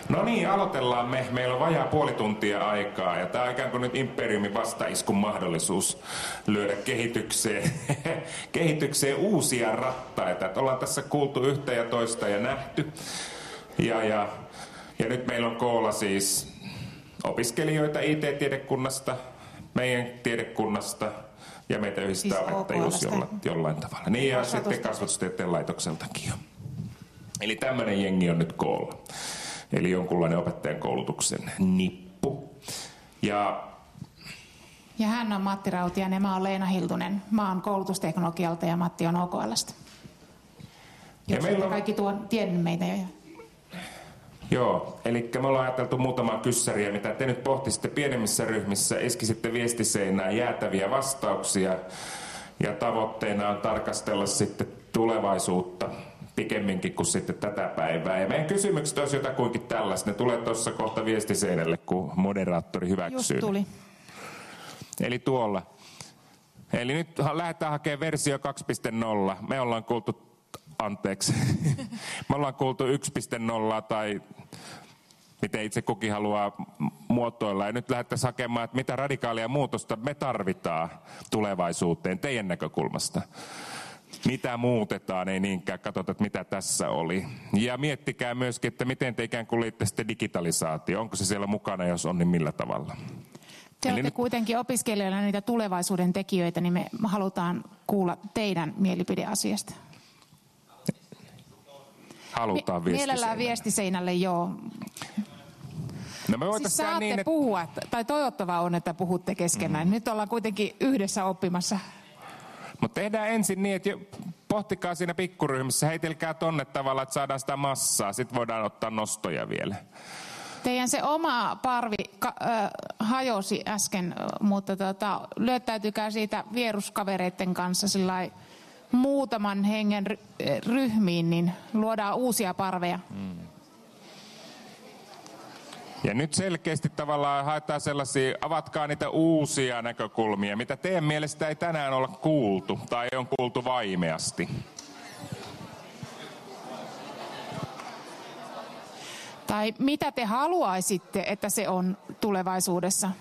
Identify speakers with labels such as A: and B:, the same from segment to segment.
A: No niin, aloitellaan me. Meillä on vajaa puoli tuntia aikaa ja tämä on ikään kuin nyt Imperiumin vastaiskun mahdollisuus lyödä kehitykseen uusia rattaita. Et ollaan tässä kuultu yhtä ja toista ja nähty. Ja nyt meillä on koolla siis opiskelijoita IT-tiedekunnasta, meidän tiedekunnasta ja meitä yhdistää siis opettajuus jollain tavalla. Niin ja sitten kasvatustieteen laitokseltakin jo. Eli tämmöinen jengi on nyt koolla. Eli jonkunlainen opettajan koulutuksen nippu. Ja
B: hän on Matti Rautiainen ja mä oon Leena Hiltunen. Mä oon koulutusteknologialta ja Matti on OKL:stä. Jos meillä on kaikki tiennyt meitä jo.
A: Joo, eli me ollaan ajateltu muutamaa kyssäriä, mitä te nyt pohtisitte pienemmissä ryhmissä, eskisitte viestiseinään jäätäviä vastauksia. Ja tavoitteena on tarkastella sitten tulevaisuutta pikemminkin kuin sitten tätä päivää. Ja meidän kysymykset olisi jotakuinkin tällaista. Ne tulee tuossa kohta viestiseinälle, kun moderaattori hyväksyy.
B: Just tuli.
A: Eli tuolla. Eli nyt lähdetään hakemaan versio 2.0. Me ollaan kuultu, me ollaan kuultu 1.0 tai miten itse kukin haluaa muotoilla. Ja nyt lähdettäisiin hakemaan, että mitä radikaalia muutosta me tarvitaan tulevaisuuteen teidän näkökulmasta. Mitä muutetaan, ei niinkään katsota, että mitä tässä oli. Ja miettikää myöskin, että miten te ikään kuin liitte sitten digitalisaatio. Onko se siellä mukana, jos on, niin millä tavalla?
B: Te olette kuitenkin opiskelijoilla niitä tulevaisuuden tekijöitä, niin me halutaan kuulla teidän mielipideasiasta.
A: Halutaan viestiseinälle.
B: Mielellään viestiseinälle, joo.
A: No me
B: siis saatte
A: niin,
B: puhua, tai toivottavaa on, että puhutte keskenään. Nyt ollaan kuitenkin yhdessä oppimassa.
A: Mutta tehdään ensin niin, että pohtikaa siinä pikkuryhmissä, heitelkää tonne tavalla, että saadaan sitä massaa. Sitten voidaan ottaa nostoja vielä.
B: Teidän se oma parvi hajosi äsken, mutta lyöttäytykää siitä vieruskavereiden kanssa sillai muutaman hengen ryhmiin, niin luodaan uusia parveja.
A: Ja nyt selkeästi tavallaan haetaan sellaisia, avatkaa niitä uusia näkökulmia, mitä teidän mielestä ei tänään olla kuultu tai on kuultu vaimeasti.
B: Tai mitä te haluaisitte, että se on tulevaisuudessa?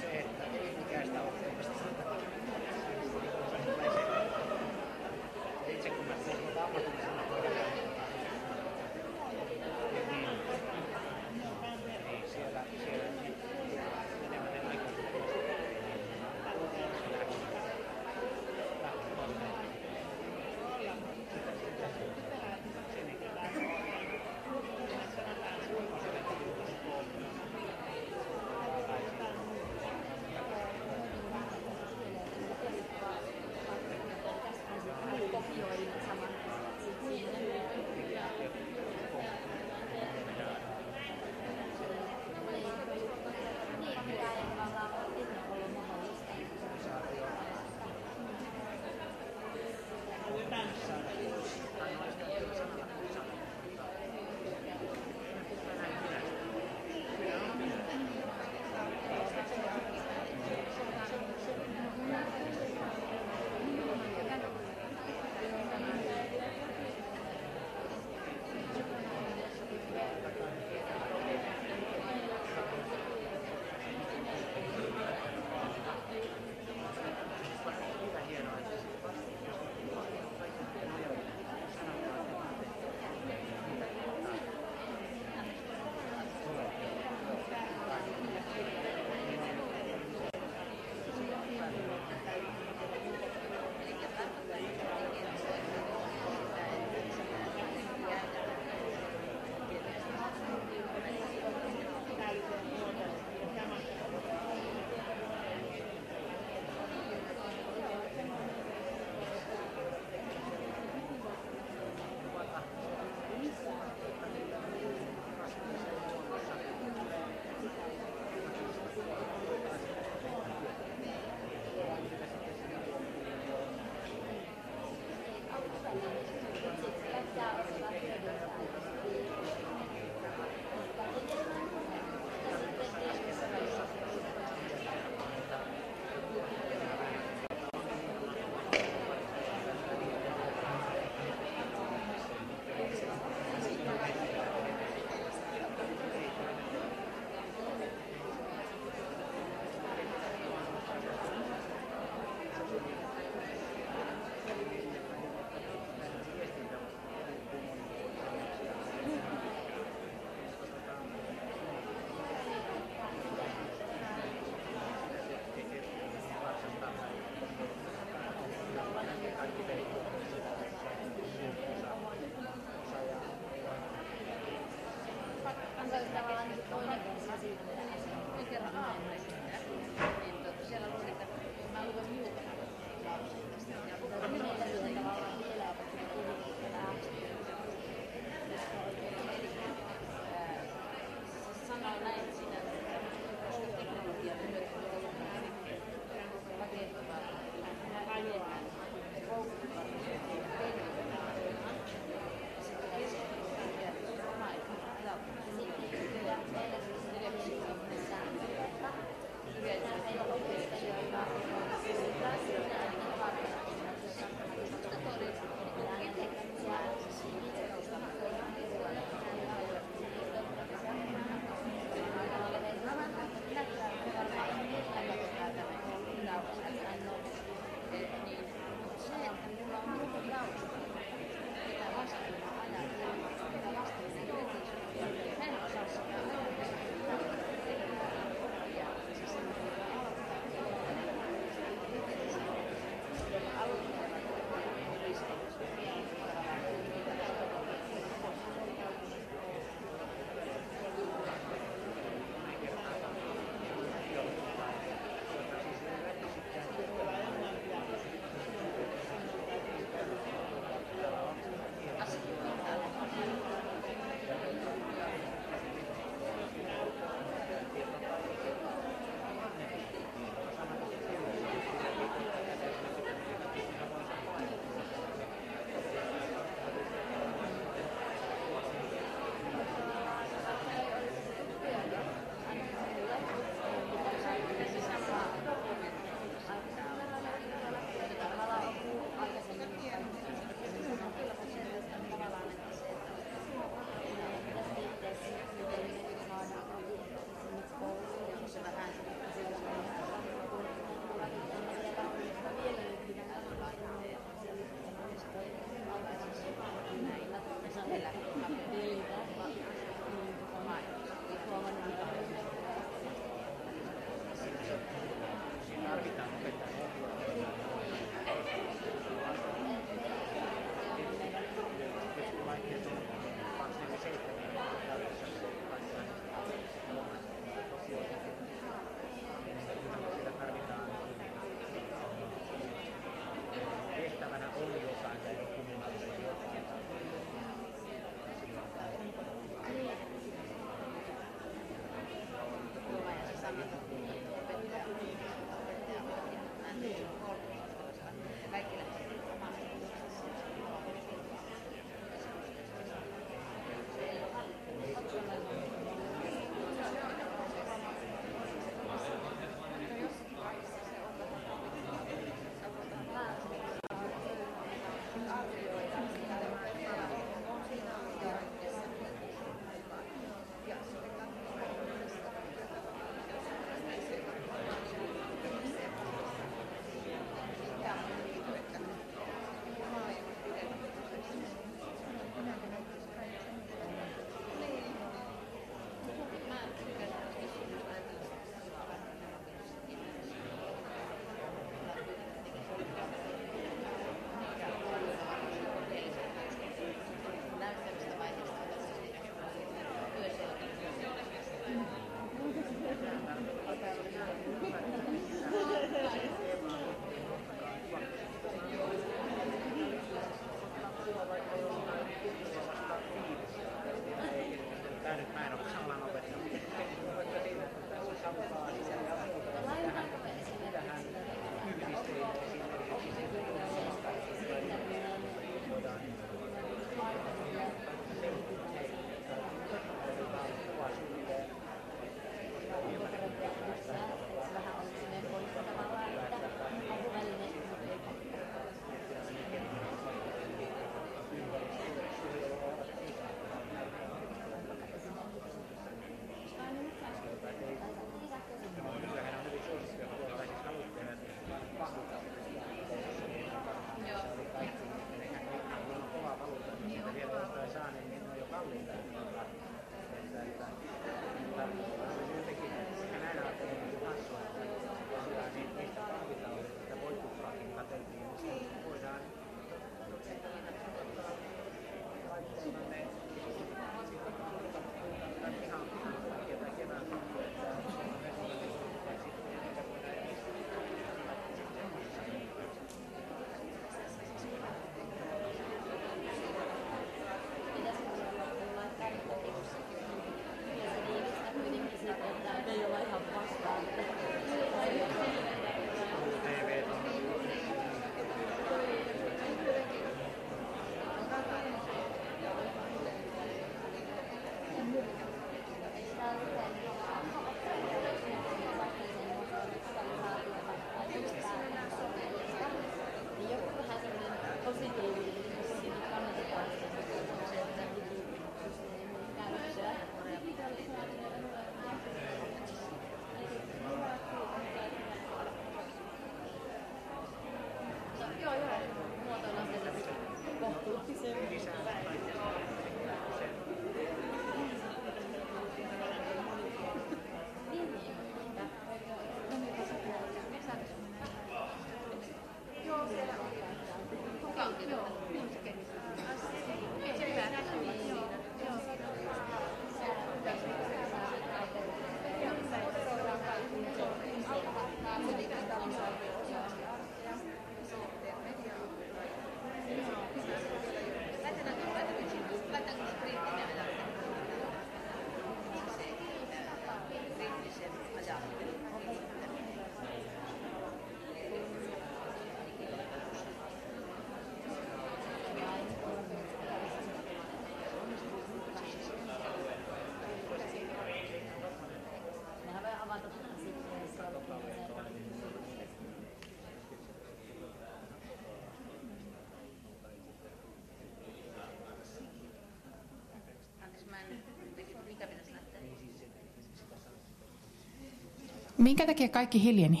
B: Minkä takia kaikki hiljeni?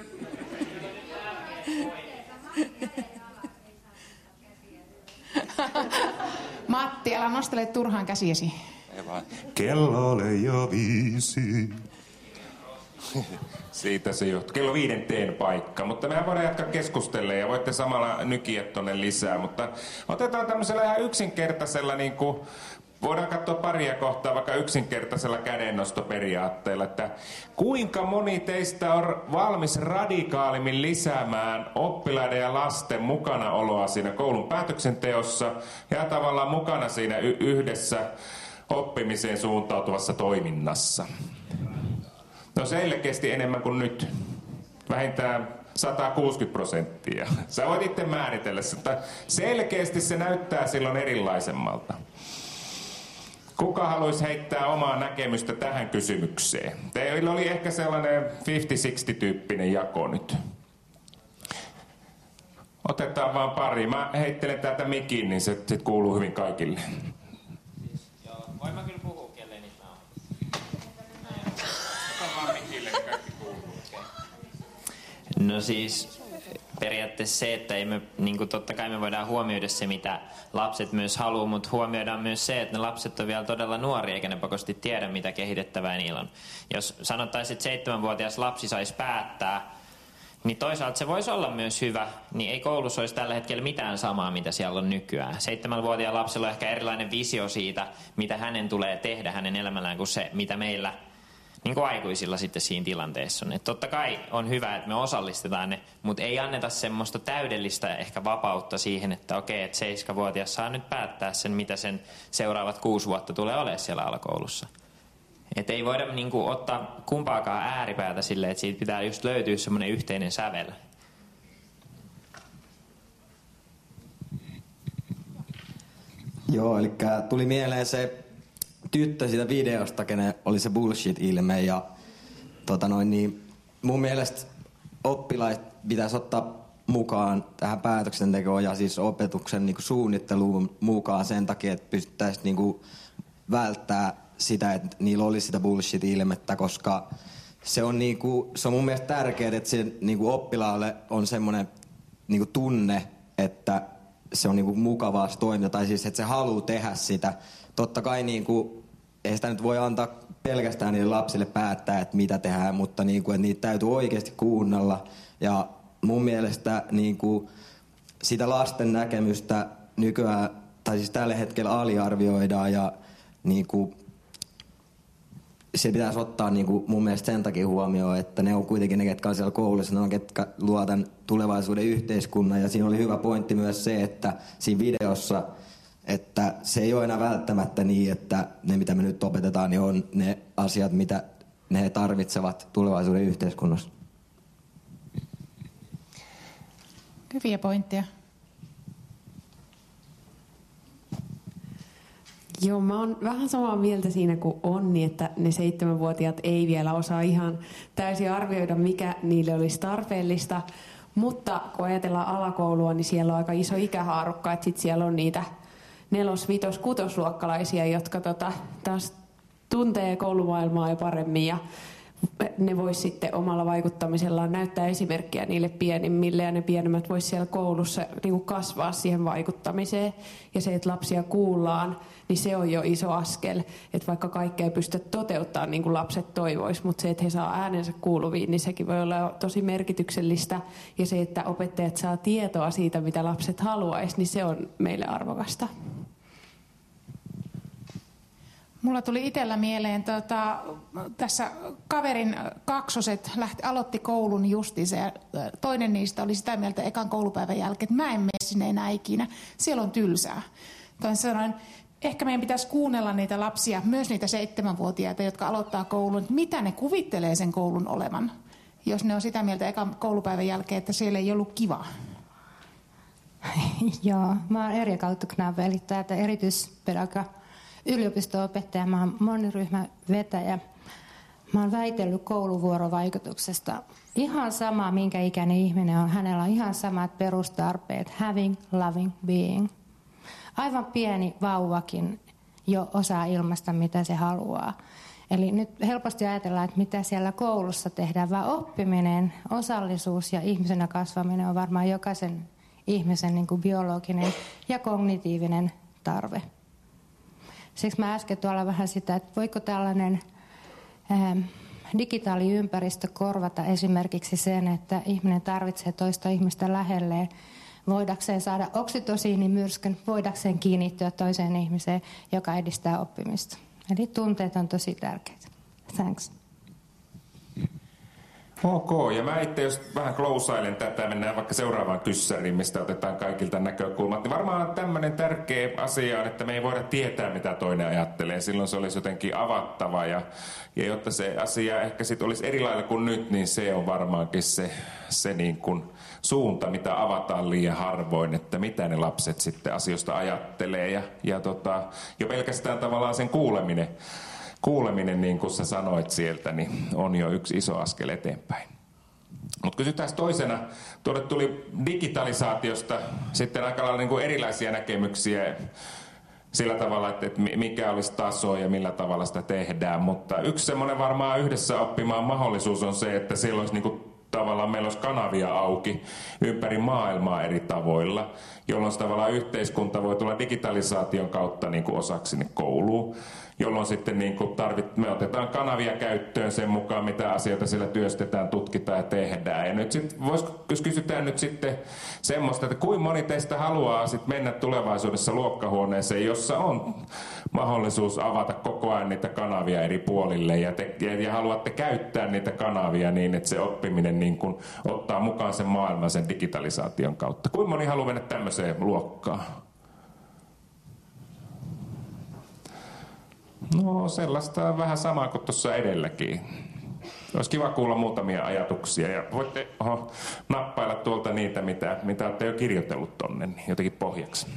B: Matti, älä nostele turhaan käsiesi.
A: Kello oli jo 5. Siitä se johtuu. Kello 5 paikka, mutta mehän voidaan jatkaa keskustelemaan ja voitte samalla nykiä tonne lisää, mutta otetaan tämmöisellä ihan yksinkertaisella voidaan katsoa paria kohtaa vaikka yksinkertaisella kädennostoperiaatteella, että kuinka moni teistä on valmis radikaalimmin lisäämään oppilaiden ja lasten mukanaoloa siinä koulun päätöksenteossa ja tavallaan mukana siinä yhdessä oppimiseen suuntautuvassa toiminnassa. No selkeästi enemmän kuin nyt. Vähintään 160%. Sä voit itse määritellä sitä, mutta selkeästi se näyttää silloin erilaisemmalta. Kuka haluaisi heittää omaa näkemystä tähän kysymykseen? Teillä oli ehkä sellainen 50-60-tyyppinen jako nyt. Otetaan vaan pari. Mä heittelen täältä mikin, niin se sit kuuluu hyvin kaikille.
C: Joo, voin mä kyllä puhua, kelle niitä on.
A: Ota vaan mikille, niin kaikki kuuluu.
C: No siis periaatteessa se, että ei me, niin totta kai me voidaan huomioida se, mitä lapset myös haluaa, mutta huomioidaan myös se, että ne lapset on vielä todella nuoria, eikä ne pakosti tiedä, mitä kehitettävää niillä on. Jos sanottaisiin, että 7-vuotias lapsi saisi päättää, niin toisaalta se voisi olla myös hyvä, niin ei koulussa olisi tällä hetkellä mitään samaa, mitä siellä on nykyään. 7-vuotiaan lapsella on ehkä erilainen visio siitä, mitä hänen tulee tehdä hänen elämällään, kuin se, mitä meillä niin kuin aikuisilla sitten siinä tilanteessa on. Että totta kai on hyvä, että me osallistetaan ne, mutta ei anneta semmoista täydellistä ehkä vapautta siihen, että okei, että 7-vuotias saa nyt päättää sen, mitä sen seuraavat 6 vuotta tulee olemaan siellä alakoulussa. Että ei voida niin kuin ottaa kumpaakaan ääripäätä silleen, että siitä pitää just löytyä semmoinen yhteinen sävel.
D: Joo, eli tuli mieleen se tyttö siitä videosta, kenen oli se bullshit-ilme ja niin mun mielestä oppilaat pitäisi ottaa mukaan tähän päätöksentekoon ja siis opetuksen niin kuin suunnitteluun mukaan sen takia, että pystyttäisiin niin kuin välttää sitä, että niillä olisi sitä bullshit-ilmettä, koska se on mun mielestä tärkeää, että se niin kuin oppilaalle on semmoinen niin kuin tunne, että se on niin kuin mukavaa se toiminta, tai siis että se haluaa tehdä sitä. Totta kai ei sitä nyt voi antaa pelkästään niille lapsille päättää, että mitä tehdään, mutta että niitä täytyy oikeasti kuunnella. Ja mun mielestä sitä lasten näkemystä nykyään, tai siis tällä hetkellä aliarvioidaan ja se pitäisi ottaa mun mielestä sen takia huomioon, että ne on kuitenkin ne, ketkä on siellä koulussa, ne on, ketkä luo tämän tulevaisuuden yhteiskunnan. Ja siinä oli hyvä pointti myös se, että siinä videossa, että se ei ole enää välttämättä niin, että ne mitä me nyt opetetaan, niin on ne asiat, mitä ne tarvitsevat tulevaisuuden yhteiskunnassa.
B: Hyviä pointteja.
E: Joo, mä oon vähän samaa mieltä siinä kuin Onni, että ne 7-vuotiaat ei vielä osaa ihan täysin arvioida, mikä niille olisi tarpeellista. Mutta kun ajatellaan alakoulua, niin siellä on aika iso ikähaarukka, että sit siellä on niitä 4-, 5-, 6-luokkalaisia, jotka taas tuntee koulumaailmaa jo paremmin ja ne vois sitten omalla vaikuttamisellaan näyttää esimerkkiä niille pienimmille ja ne pienemmät vois siellä koulussa niin kasvaa siihen vaikuttamiseen. Ja se, että lapsia kuullaan, niin se on jo iso askel. Että vaikka kaikkea ei pystytä toteuttamaan niin kuin lapset toivois, mutta se, että he saa äänensä kuuluviin, niin sekin voi olla tosi merkityksellistä. Ja se, että opettajat saa tietoa siitä, mitä lapset haluaisi, niin se on meille arvokasta.
B: Mulla tuli itsellä mieleen, tässä kaverin kaksoset aloitti koulun justiinsa ja toinen niistä oli sitä mieltä ekan koulupäivän jälkeen, että mä en mene sinne enää ikinä, siellä on tylsää. Sanoin, ehkä meidän pitäisi kuunnella niitä lapsia, myös niitä 7-vuotiaita, jotka aloittaa koulun, että mitä ne kuvittelee sen koulun olevan, jos ne on sitä mieltä ekan koulupäivän jälkeen, että siellä ei ollut kivaa.
F: Joo, mä oon Erja Kautuknaava, eli erityispedagoga. Yliopisto-opettaja, mä oon moniryhmän vetäjä. Mä oon väitellyt kouluvuorovaikutuksesta. Ihan sama, minkä ikäinen ihminen on, hänellä on ihan samat perustarpeet, having, loving, being. Aivan pieni vauvakin jo osaa ilmaista, mitä se haluaa. Eli nyt helposti ajatellaan, että mitä siellä koulussa tehdään, vaan oppiminen, osallisuus ja ihmisenä kasvaminen on varmaan jokaisen ihmisen niin kuin biologinen ja kognitiivinen tarve. Siksi mä äsken tuolla vähän sitä, että voiko tällainen digitaaliympäristö korvata esimerkiksi sen, että ihminen tarvitsee toista ihmistä lähelleen, voidakseen saada oksitosiinimyrskyn, voidakseen kiinnittyä toiseen ihmiseen, joka edistää oppimista. Eli tunteet on tosi tärkeitä. Thanks.
A: Ok, ja mä itse jos vähän klousailen tätä, mennään vaikka seuraavaan kyssäriin, mistä otetaan kaikilta näkökulmat, niin varmaan tämmöinen tärkeä asia on, että me ei voida tietää, mitä toinen ajattelee. Silloin se olisi jotenkin avattava, ja jotta se asia ehkä sitten olisi eri lailla kuin nyt, niin se on varmaankin se niin kuin suunta, mitä avataan liian harvoin, että mitä ne lapset sitten asioista ajattelee, ja jo pelkästään tavallaan sen kuuleminen, niin kuin sä sanoit sieltä, niin on jo yksi iso askel eteenpäin. Mutta kysytään toisena, tuolle tuli digitalisaatiosta sitten aika lailla niin kuin erilaisia näkemyksiä sillä tavalla, että mikä olisi taso ja millä tavalla sitä tehdään. Mutta yksi semmoinen varmaan yhdessä oppimaan mahdollisuus on se, että siellä olisi niin kuin tavallaan meillä olisi kanavia auki ympäri maailmaa eri tavoilla, jolloin tavallaan yhteiskunta voi tulla digitalisaation kautta niin kuin osaksi sinne kouluun, jolloin sitten niin kuin me otetaan kanavia käyttöön sen mukaan, mitä asioita siellä työstetään, tutkitaan ja tehdään. Ja nyt sitten jos kysytään nyt sitten semmoista, että kuinka moni teistä haluaa sitten mennä tulevaisuudessa luokkahuoneeseen, jossa on mahdollisuus avata koko ajan niitä kanavia eri puolille ja haluatte käyttää niitä kanavia niin, että se oppiminen niin kuin ottaa mukaan sen maailman sen digitalisaation kautta. Kuinka moni haluaa mennä tämmöiseen luokkaan? No sellaista vähän samaa kuin tuossa edelläkin. Olisi kiva kuulla muutamia ajatuksia ja voitte nappailla tuolta niitä, mitä olette jo kirjoitellut tonne, niin jotenkin pohjaksi.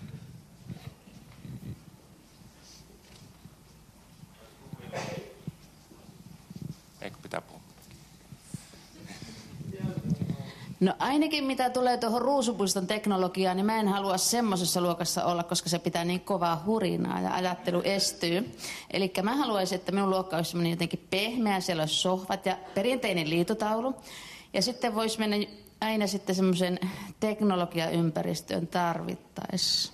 A: Eikö pitää puhua?
G: No ainakin mitä tulee tuohon ruusupuiston teknologiaan, niin mä en halua semmoisessa luokassa olla, koska se pitää niin kovaa hurinaa ja ajattelu estyy. Eli mä haluaisin, että minun luokka olisi semmoinen jotenkin pehmeä, siellä olisi sohvat ja perinteinen liitotaulu. Ja sitten voisi mennä aina sitten semmoisen teknologiaympäristöön tarvittaessa.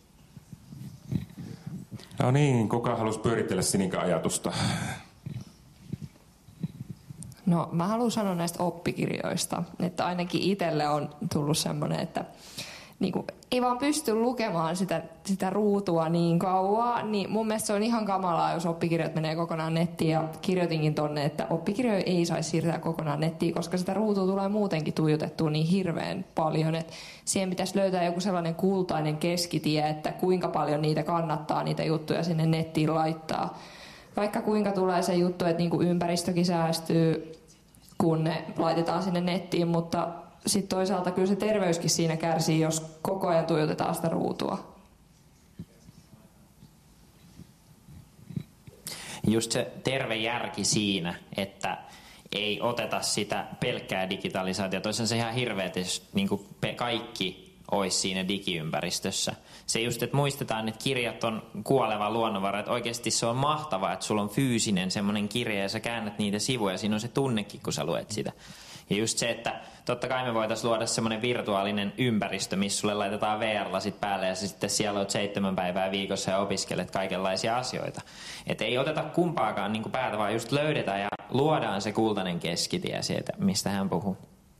A: No niin, kuka halusi pyöritellä Sinikan ajatusta?
H: No mä haluan sanoa näistä oppikirjoista, että ainakin itselle on tullut semmoinen, että niinku, ei vaan pysty lukemaan sitä ruutua niin kauan, niin mun mielestä se on ihan kamalaa, jos oppikirjat menee kokonaan nettiin ja kirjoitinkin tonne, että oppikirjoja ei saisi siirtää kokonaan nettiin, koska sitä ruutua tulee muutenkin tuijotettua niin hirveän paljon, että siihen pitäisi löytää joku sellainen kultainen keskitie, että kuinka paljon niitä kannattaa niitä juttuja sinne nettiin laittaa. Vaikka kuinka tulee se juttu, että niinku ympäristökin säästyy, kun ne laitetaan sinne nettiin, mutta sitten toisaalta kyllä se terveyskin siinä kärsii, jos koko ajan tuijotetaan sitä ruutua.
C: Just se terve järki siinä, että ei oteta sitä pelkkää digitalisaatiota. Toisaalta se ihan hirveä, jos niin kaikki olisi siinä digiympäristössä. Se just, että muistetaan, että kirjat on kuoleva luonnonvara, että oikeasti se on mahtavaa, että sulla on fyysinen semmoinen kirja ja sä käännät niitä sivuja, siinä on se tunnekin, kun sä luet sitä. Ja just se, että totta kai me voitaisiin luoda semmoinen virtuaalinen ympäristö, missä sulle laitetaan VR-lasit päälle ja sitten siellä olet 7 päivää viikossa ja opiskelet kaikenlaisia asioita. Että ei oteta kumpaakaan niin kuin päätä, vaan just löydetään ja luodaan se kultainen keskitie sieltä, mistä hän puhuu.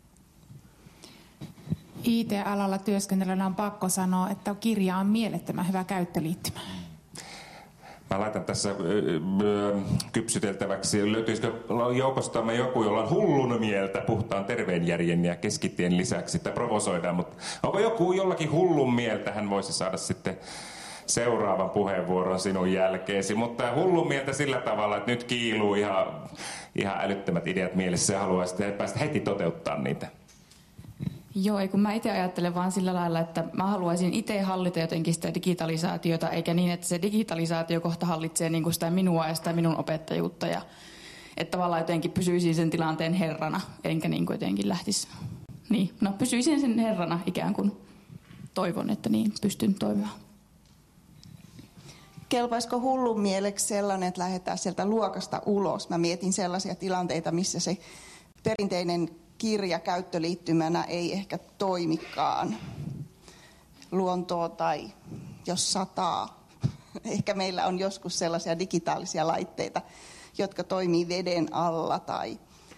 B: IT-alalla työskentelyllä on pakko sanoa, että kirja on mielettömän hyvä käyttöliittymä.
A: Mä laitan tässä kypsyteltäväksi, löytyisikö joukostamme joku, jolla on hullun mieltä puhtaan terveen järjen ja keskitien lisäksi, että provosoidaan, mutta onko joku jollakin hullun mieltä, hän voisi saada sitten seuraavan puheenvuoron sinun jälkeesi, mutta hullun mieltä sillä tavalla, että nyt kiiluu ihan älyttömät ideat mielessä ja haluaa sitten päästä heti toteuttaa niitä.
I: Joo, ei kun mä itse ajattelen vaan sillä lailla, että mä haluaisin itse hallita jotenkin sitä digitalisaatiota, eikä niin, että se digitalisaatio kohta hallitsee niin kuin sitä minua ja sitä minun opettajuutta. Ja, että tavallaan jotenkin pysyisin sen tilanteen herrana, enkä niin kuin jotenkin lähtisi. Niin, no pysyisin sen herrana ikään kuin. Toivon, että niin pystyn toimimaan.
J: kelpaisiko hullun mieleksi sellainen, että lähdetään sieltä luokasta ulos? Mä mietin sellaisia tilanteita, missä se perinteinen kirja käyttöliittymänä ei ehkä toimikaan. Luontoa tai jos sataa. Ehkä meillä on joskus sellaisia digitaalisia laitteita, jotka toimii veden alla tai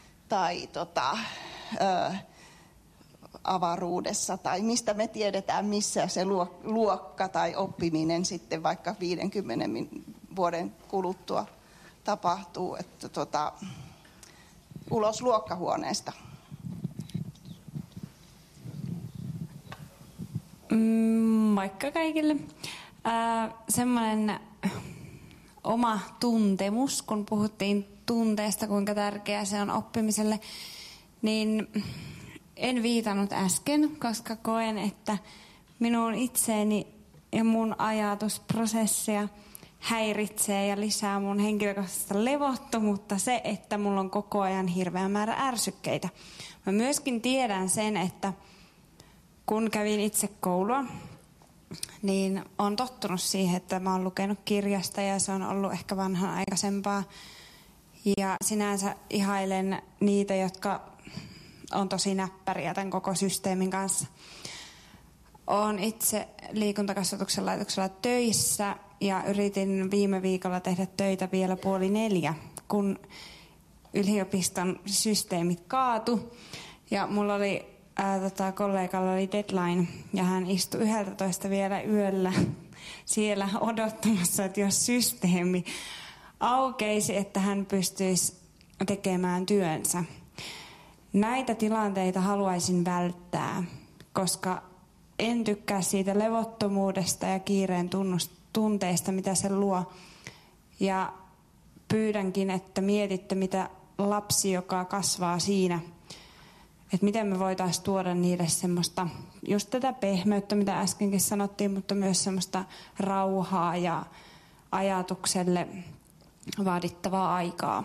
J: avaruudessa. Tai mistä me tiedetään, missä se luokka tai oppiminen sitten vaikka 50 vuoden kuluttua tapahtuu. Että ulos luokkahuoneesta.
K: Moikka kaikille. Semmoinen oma tuntemus, kun puhuttiin tunteesta, kuinka tärkeää se on oppimiselle, niin en viitannut äsken, koska koen, että minun itseeni ja mun ajatusprosessia häiritsee ja lisää mun henkilökohtaista levottomuutta se, että mulla on koko ajan hirveä määrä ärsykkeitä. Mä myöskin tiedän sen, että kun kävin itse koulua, niin olen tottunut siihen, että mä oon lukenut kirjasta ja se on ollut ehkä vanhanaikaisempaa. Ja sinänsä ihailen niitä, jotka on tosi näppäriä tämän koko systeemin kanssa. Olen itse liikuntakasvatuksen laitoksella töissä ja yritin viime viikolla tehdä töitä vielä 3:30, kun yliopiston systeemit kaatu. Ja mulla oli kollegalla oli deadline ja hän istui 11 vielä yöllä siellä odottamassa, että jos systeemi aukeisi, että hän pystyisi tekemään työnsä. Näitä tilanteita haluaisin välttää, koska en tykkää siitä levottomuudesta ja kiireen tunteista, mitä se luo. Ja pyydänkin, että mietitte, mitä lapsi, joka kasvaa siinä, että miten me voitaisiin tuoda niille semmoista, just tätä pehmeyttä, mitä äskenkin sanottiin, mutta myös semmoista rauhaa ja ajatukselle vaadittavaa aikaa.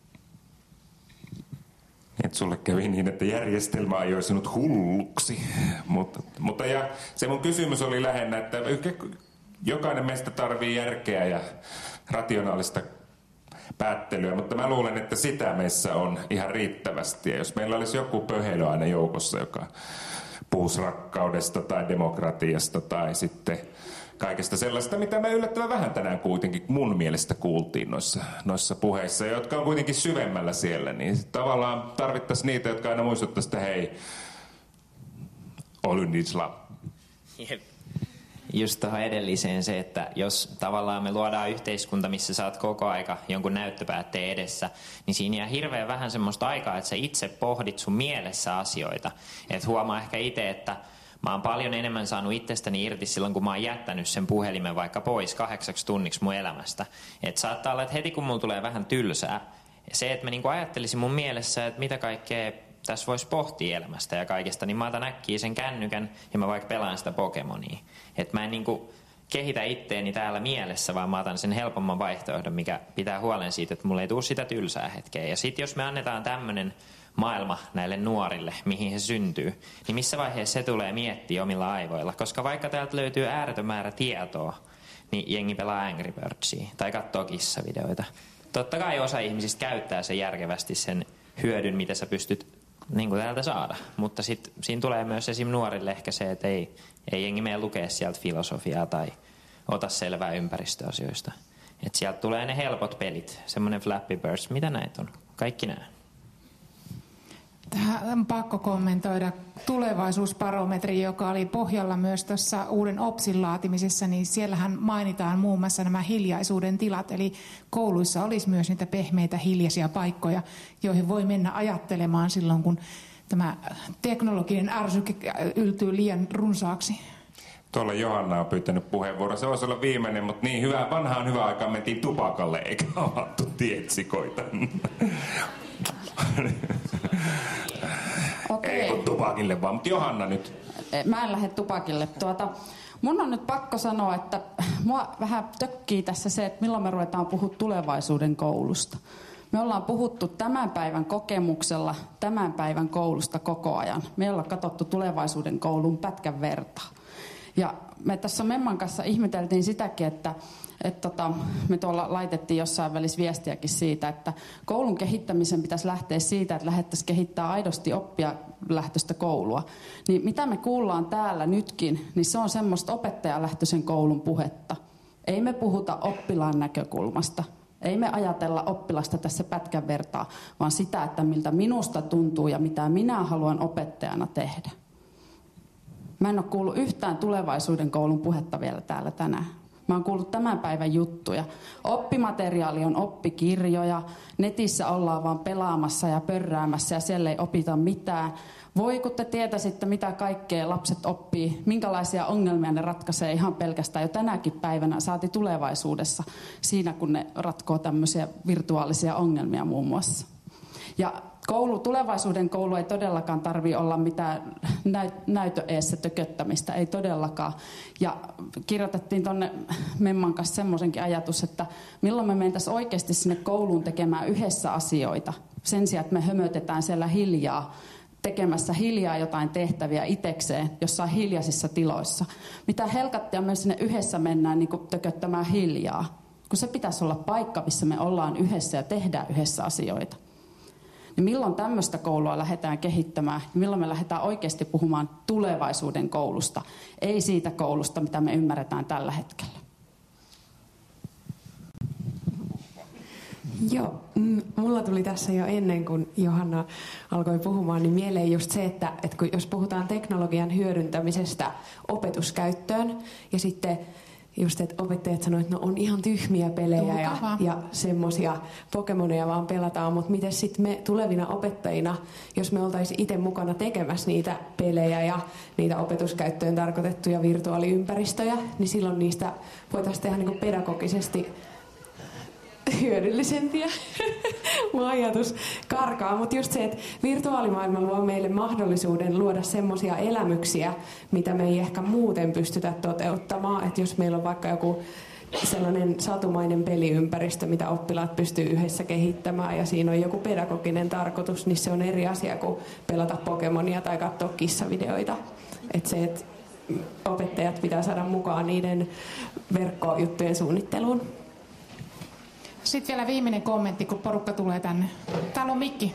A: Et sulle kävi niin, että järjestelmä ajoi sinut hulluksi. Mutta ja se mun kysymys oli lähinnä, että jokainen meistä tarvii järkeä ja rationaalista päättelyä, mutta mä luulen, että sitä meissä on ihan riittävästi. Ja jos meillä olisi joku pöhelö aina joukossa, joka puhuisi rakkaudesta tai demokratiasta tai sitten kaikesta sellaista, mitä me yllättävän vähän tänään kuitenkin mun mielestä kuultiin noissa puheissa, jotka on kuitenkin syvemmällä siellä, niin tavallaan tarvittaisiin niitä, jotka aina muistuttaisiin, että hei, all you need is love.
C: Jep. Just tuohon edelliseen se, että jos tavallaan me luodaan yhteiskunta, missä sä oot koko aika jonkun näyttöpäätteen edessä, niin siinä jää hirveän vähän semmoista aikaa, että sä itse pohdit sun mielessä asioita. Et huomaa ehkä itse, että mä oon paljon enemmän saanut itsestäni irti silloin, kun mä oon jättänyt sen puhelimen vaikka pois 8 tunniksi mun elämästä. Et saattaa olla, että heti kun mulla tulee vähän tylsää, se, että mä niinku ajattelisin mun mielessä, että mitä kaikkea tässä voisi pohtia elämästä ja kaikesta, niin mä otan äkkiä sen kännykän ja mä vaikka pelaan sitä Pokemonia. Että mä en niinku kehitä itteeni täällä mielessä, vaan mä otan sen helpomman vaihtoehdon, mikä pitää huolen siitä, että mulla ei tule sitä tylsää hetkeä. Ja sit jos me annetaan tämmönen maailma näille nuorille, mihin he syntyy, niin missä vaiheessa se tulee miettiä omilla aivoilla? Koska vaikka täältä löytyy ääretön määrä tietoa, niin jengi pelaa Angry Birdsia tai katsoo kissavideoita. Totta kai osa ihmisistä käyttää sen järkevästi sen hyödyn, mitä sä pystyt niin kuin täältä saada. Mutta sitten siinä tulee myös esim. Nuorille ehkä se, että ei jengi mene lukea sieltä filosofiaa tai ota selvää ympäristöasioista. Että sieltä tulee ne helpot pelit, semmoinen Flappy Birds, mitä näitä on? Kaikki nämä.
B: Tähän on pakko kommentoida tulevaisuusbarometri, joka oli pohjalla myös tuossa uuden OPSin laatimisessa, niin siellähän mainitaan muun muassa nämä hiljaisuuden tilat, eli kouluissa olisi myös niitä pehmeitä hiljaisia paikkoja, joihin voi mennä ajattelemaan silloin, kun tämä teknologinen ärsyke yltyy liian runsaaksi.
A: Tuolla Johanna on pyytänyt puheenvuoroa. Se voisi olla viimeinen, mutta niin vanhaan hyvä aikaan mentiin tupakalle eikä avattu tietsikoita.
I: Okei.
A: Ei kun tupakille vaan, mutta Johanna nyt.
I: Mä en lähde tupakille. Mun on nyt pakko sanoa, että mua vähän tökkii tässä se, että milloin me ruvetaan puhua tulevaisuuden koulusta. Me ollaan puhuttu tämän päivän kokemuksella tämän päivän koulusta koko ajan. Me ollaan katsottu tulevaisuuden koulun pätkän vertaa. Ja me tässä Memman kanssa ihmeteltiin sitäkin, että me tuolla laitettiin jossain välissä viestiäkin siitä, että koulun kehittämisen pitäisi lähteä siitä, että lähdettäisiin kehittämään aidosti oppijalähtöistä koulua. Niin mitä me kuullaan täällä nytkin, niin se on semmoista opettajalähtöisen koulun puhetta. Ei me puhuta oppilaan näkökulmasta. Ei me ajatella oppilasta tässä pätkän vertaa, vaan sitä, että miltä minusta tuntuu ja mitä minä haluan opettajana tehdä. Mä en ole kuullut yhtään tulevaisuuden koulun puhetta vielä täällä tänään. Mä oon kuullut tämän päivän juttuja. Oppimateriaali on oppikirjoja, netissä ollaan vaan pelaamassa ja pörräämässä ja siellä ei opita mitään. Voi kun te tietäisitte, mitä kaikkea lapset oppii, minkälaisia ongelmia ne ratkaisee ihan pelkästään jo tänäkin päivänä, saati tulevaisuudessa, siinä kun ne ratkoo tämmöisiä virtuaalisia ongelmia muun muassa. Ja tulevaisuuden koulu ei todellakaan tarvitse olla mitään näytöeessä tököttämistä, ei todellakaan. Ja kirjoitettiin tuonne Memman kanssa semmoisenkin ajatus, että milloin me mentäisiin oikeasti sinne kouluun tekemään yhdessä asioita, sen sijaan, että me hömötetään siellä hiljaa, tekemässä hiljaa jotain tehtäviä itekseen jossain hiljaisissa tiloissa. Mitä helkattia me sinne yhdessä mennään niin kuin tököttämään hiljaa, kun se pitäisi olla paikka, missä me ollaan yhdessä ja tehdään yhdessä asioita. Ja milloin tämmöistä koulua lähdetään kehittämään, milloin me lähdetään oikeasti puhumaan tulevaisuuden koulusta, ei siitä koulusta, mitä me ymmärretään tällä hetkellä.
E: Joo, mulla tuli tässä jo ennen kuin Johanna alkoi puhumaan, niin mieleen just se, että kun jos puhutaan teknologian hyödyntämisestä opetuskäyttöön ja sitten just, että opettajat sanoivat, että no on ihan tyhmiä pelejä ja semmoisia Pokemoneja vaan pelataan, mutta miten sitten me tulevina opettajina, jos me oltaisiin itse mukana tekemässä niitä pelejä ja niitä opetuskäyttöön tarkoitettuja virtuaaliympäristöjä, niin silloin niistä voitaisiin tehdä niin kuin pedagogisesti hyödyllisempiä. Mun ajatus karkaa, mutta just se, että virtuaalimaailma luo meille mahdollisuuden luoda semmoisia elämyksiä, mitä me ei ehkä muuten pystytä toteuttamaan. Että jos meillä on vaikka joku sellainen satumainen peliympäristö, mitä oppilaat pystyy yhdessä kehittämään ja siinä on joku pedagoginen tarkoitus, niin se on eri asia kuin pelata Pokemonia tai katsoa kissavideoita. Että se, että opettajat pitää saada mukaan niiden verkkojuttujen suunnitteluun.
B: Sitten vielä viimeinen kommentti, kun porukka tulee tänne. Täällä on mikki.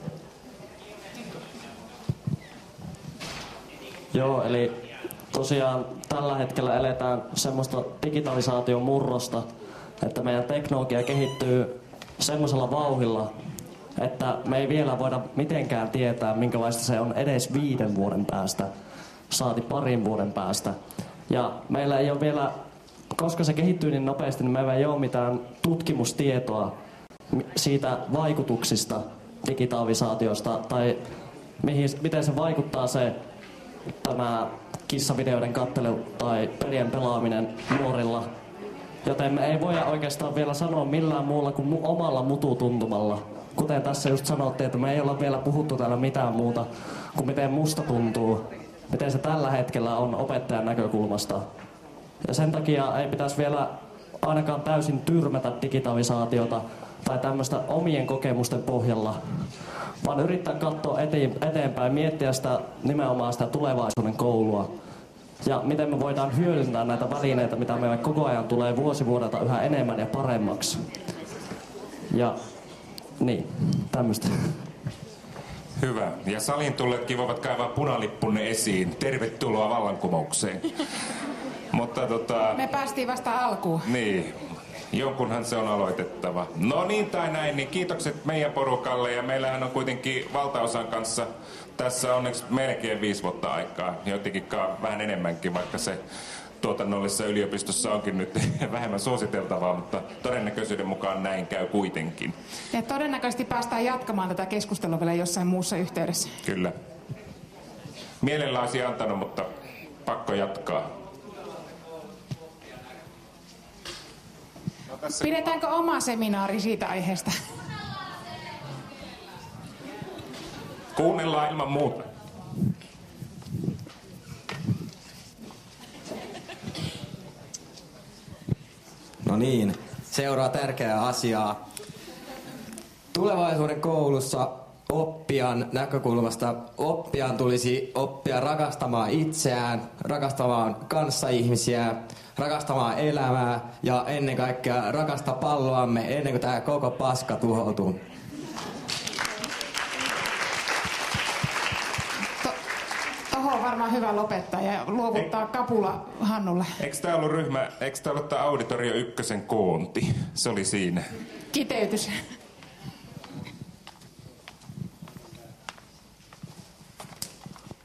L: Joo, eli tosiaan tällä hetkellä eletään semmoista digitalisaation murrosta, että meidän teknologia kehittyy semmoisella vauhdilla, että me ei vielä voida mitenkään tietää, minkälaista se on edes 5 vuoden päästä, saati 2 vuoden päästä. Ja meillä ei ole vielä, koska se kehittyy niin nopeasti, niin meillä ei ole mitään tutkimustietoa siitä vaikutuksista digitalisaatiosta tai miten se vaikuttaa tämä kissavideoiden katselu tai pelien pelaaminen nuorilla. Joten me ei voida oikeastaan vielä sanoa millään muulla kuin omalla mututuntumalla. Kuten tässä just sanottiin, että me ei olla vielä puhuttu täällä mitään muuta kuin miten musta tuntuu, miten se tällä hetkellä on opettajan näkökulmasta. Ja sen takia ei pitäisi vielä ainakaan täysin tyrmätä digitalisaatiota tai tämmöistä omien kokemusten pohjalla, vaan yrittää katsoa eteenpäin, miettiä sitä nimenomaan sitä tulevaisuuden koulua. Ja miten me voidaan hyödyntää näitä välineitä, mitä meille koko ajan tulee vuosi vuodelta yhä enemmän ja paremmaksi. Ja niin, tämmöistä.
A: Hyvä. Ja salin tulleetkin voivat kaivaa punalippunne esiin. Tervetuloa vallankumoukseen. Mutta
B: me päästiin vasta alkuun.
A: Niin. Jonkunhan se on aloitettava. No niin tai näin, niin kiitokset meidän porukalle. Ja meillähän on kuitenkin valtaosan kanssa tässä onneksi melkein 5 vuotta aikaa. Jotenkin vähän enemmänkin, vaikka se tuotannollisessa yliopistossa onkin nyt vähemmän suositeltavaa, mutta todennäköisyyden mukaan näin käy kuitenkin.
B: Ja todennäköisesti päästään jatkamaan tätä keskustelua vielä jossain muussa yhteydessä.
A: Kyllä. Mielellä olisi antanut, mutta pakko jatkaa.
B: Pidetäänkö oma seminaari siitä aiheesta?
A: Kuunnellaan ilman muuta.
D: No niin, seuraa tärkeää asiaa. Tulevaisuuden koulussa oppijan näkökulmasta. Oppijan tulisi oppia rakastamaan itseään, rakastamaan kanssaihmisiä, rakastamaan elämää ja ennen kaikkea rakastaa palloamme ennen kuin tämä koko paska tuhoutuu.
B: Oho, on varmaan hyvä lopettaa ja luovuttaa kapula Hannulle.
A: Eikö tää ollut tää Auditorio 1 koonti? Se oli siinä.
B: Kiteytys.